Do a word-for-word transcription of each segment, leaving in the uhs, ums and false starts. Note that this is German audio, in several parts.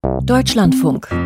Deutschlandfunk.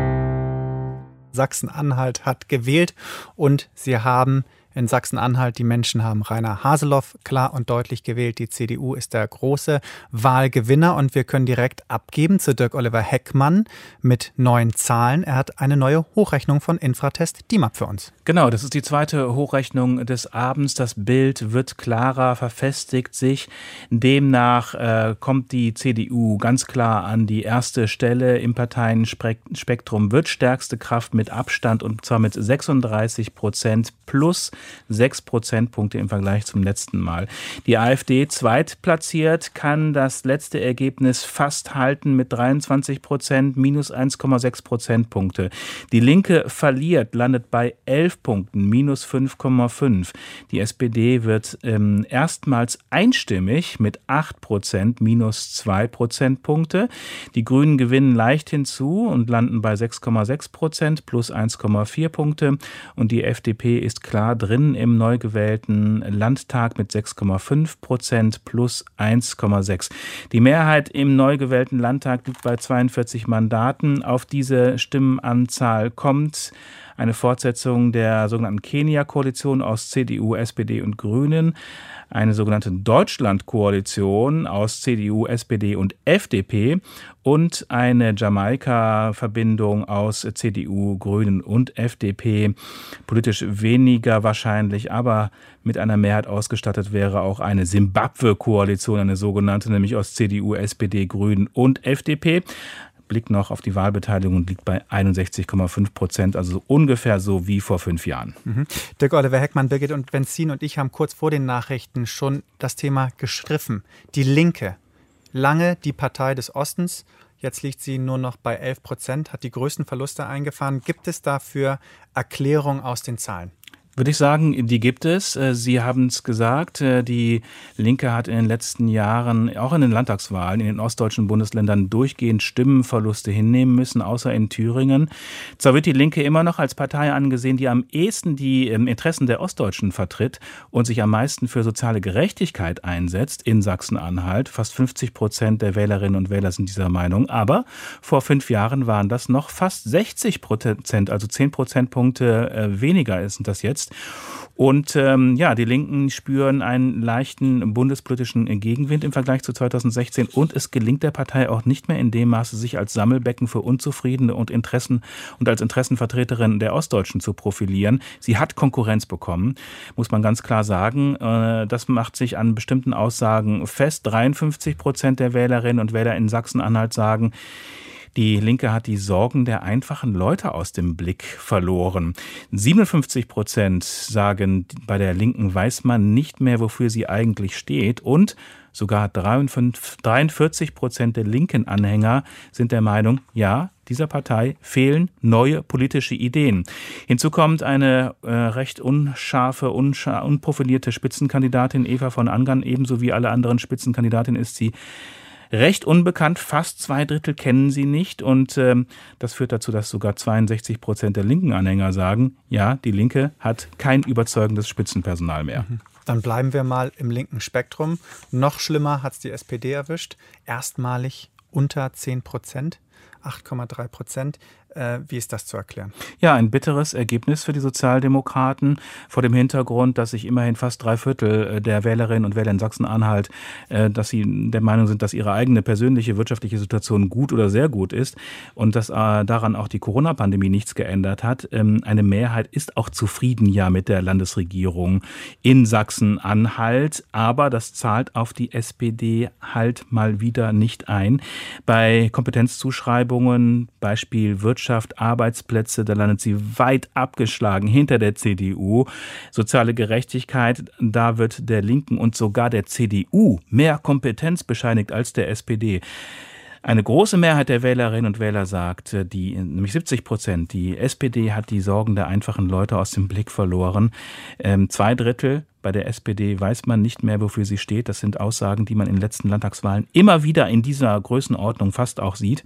Sachsen-Anhalt hat gewählt und sie haben in Sachsen-Anhalt, die Menschen haben Rainer Haseloff klar und deutlich gewählt. Die C D U ist der große Wahlgewinner und wir können direkt abgeben zu Dirk-Oliver Heckmann mit neuen Zahlen. Er hat eine neue Hochrechnung von Infratest D I M A P für uns. Genau, das ist die zweite Hochrechnung des Abends. Das Bild wird klarer, verfestigt sich. Demnach äh, kommt die C D U ganz klar an die erste Stelle im Parteienspektrum, wird stärkste Kraft mit Abstand und zwar mit sechsunddreißig Prozent plus sechs Prozentpunkte im Vergleich zum letzten Mal. Die AfD zweitplatziert, kann das letzte Ergebnis fast halten mit dreiundzwanzig Prozent, minus eins Komma sechs Prozentpunkte. Die Linke verliert, landet bei elf Punkten, minus fünf Komma fünf. Die S P D wird ähm, erstmals einstimmig mit acht Prozent, minus zwei Prozentpunkte. Die Grünen gewinnen leicht hinzu und landen bei sechs Komma sechs Prozent, plus eins Komma vier Punkte. Und die F D P ist klar drin im neu gewählten Landtag mit sechs Komma fünf Prozent plus eins Komma sechs. Die Mehrheit im neu gewählten Landtag liegt bei zweiundvierzig Mandaten. Auf diese Stimmenanzahl kommt eine Fortsetzung der sogenannten Kenia-Koalition aus C D U, S P D und Grünen, eine sogenannte Deutschland-Koalition aus C D U, S P D und F D P und eine Jamaika-Verbindung aus C D U, Grünen und F D P. Politisch weniger wahrscheinlich, aber mit einer Mehrheit ausgestattet wäre auch eine Simbabwe-Koalition, eine sogenannte, nämlich aus C D U, S P D, Grünen und F D P. Blick noch auf die Wahlbeteiligung und liegt bei einundsechzig Komma fünf Prozent, also so ungefähr so wie vor fünf Jahren. Mhm. Dirk-Oliver Heckmann, Birgit und Benzin und ich haben kurz vor den Nachrichten schon das Thema gestriffen. Die Linke, lange die Partei des Ostens, jetzt liegt sie nur noch bei elf Prozent, hat die größten Verluste eingefahren. Gibt es dafür Erklärungen aus den Zahlen? Würde ich sagen, die gibt es. Sie haben es gesagt, die Linke hat in den letzten Jahren, auch in den Landtagswahlen, in den ostdeutschen Bundesländern durchgehend Stimmenverluste hinnehmen müssen, außer in Thüringen. Zwar wird die Linke immer noch als Partei angesehen, die am ehesten die Interessen der Ostdeutschen vertritt und sich am meisten für soziale Gerechtigkeit einsetzt in Sachsen-Anhalt. Fast fünfzig Prozent der Wählerinnen und Wähler sind dieser Meinung. Aber vor fünf Jahren waren das noch fast sechzig Prozent, also zehn Prozentpunkte weniger sind das jetzt. Und ähm, ja, die Linken spüren einen leichten bundespolitischen Gegenwind im Vergleich zu zweitausendsechzehn und es gelingt der Partei auch nicht mehr in dem Maße, sich als Sammelbecken für Unzufriedene und Interessen und als Interessenvertreterin der Ostdeutschen zu profilieren. Sie hat Konkurrenz bekommen, muss man ganz klar sagen. Äh, das macht sich an bestimmten Aussagen fest. dreiundfünfzig Prozent der Wählerinnen und Wähler in Sachsen-Anhalt sagen, die Linke hat die Sorgen der einfachen Leute aus dem Blick verloren. siebenundfünfzig Prozent sagen, bei der Linken weiß man nicht mehr, wofür sie eigentlich steht. Und sogar dreiundvierzig Prozent der linken Anhänger sind der Meinung, ja, dieser Partei fehlen neue politische Ideen. Hinzu kommt eine äh, recht unscharfe, unscha- unprofilierte Spitzenkandidatin Eva von Angern. Ebenso wie alle anderen Spitzenkandidatinnen ist sie recht unbekannt, fast zwei Drittel kennen sie nicht und ähm, das führt dazu, dass sogar zweiundsechzig Prozent der linken Anhänger sagen, ja, die Linke hat kein überzeugendes Spitzenpersonal mehr. Mhm. Dann bleiben wir mal im linken Spektrum. Noch schlimmer hat es die S P D erwischt, erstmalig unter zehn Prozent, acht Komma drei Prozent. Äh, wie ist das zu erklären? Ja, ein bitteres Ergebnis für die Sozialdemokraten vor dem Hintergrund, dass sich immerhin fast drei Viertel der Wählerinnen und Wähler in Sachsen-Anhalt, äh, dass sie der Meinung sind, dass ihre eigene persönliche wirtschaftliche Situation gut oder sehr gut ist und dass äh, daran auch die Corona-Pandemie nichts geändert hat. Ähm, eine Mehrheit ist auch zufrieden ja mit der Landesregierung in Sachsen-Anhalt, aber das zahlt auf die S P D halt mal wieder nicht ein. Bei Kompetenzzuschreibungen, Beispiel Wirtschaft, Wirtschaft, Arbeitsplätze, da landet sie weit abgeschlagen hinter der C D U. Soziale Gerechtigkeit, da wird der Linken und sogar der C D U mehr Kompetenz bescheinigt als der S P D. Eine große Mehrheit der Wählerinnen und Wähler sagt, die, nämlich siebzig Prozent, die S P D hat die Sorgen der einfachen Leute aus dem Blick verloren. Ähm, zwei Drittel bei der S P D weiß man nicht mehr, wofür sie steht. Das sind Aussagen, die man in den letzten Landtagswahlen immer wieder in dieser Größenordnung fast auch sieht.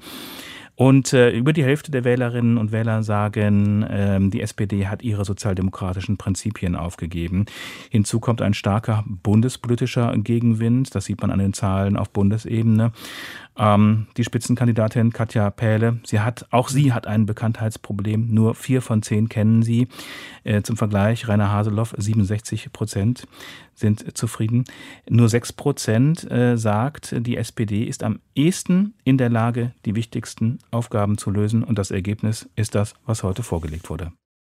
Und äh, über die Hälfte der Wählerinnen und Wähler sagen, ähm, die S P D hat ihre sozialdemokratischen Prinzipien aufgegeben. Hinzu kommt ein starker bundespolitischer Gegenwind. Das sieht man an den Zahlen auf Bundesebene. Ähm, die Spitzenkandidatin Katja Pähle, sie hat, auch sie hat ein Bekanntheitsproblem. Nur vier von zehn kennen sie. Äh, zum Vergleich, Rainer Haseloff, siebenundsechzig Prozent sind zufrieden. Nur sechs Prozent äh, sagt, die S P D ist am ehesten in der Lage, die wichtigsten Aufgaben zu lösen. Und das Ergebnis ist das, was heute vorgelegt wurde.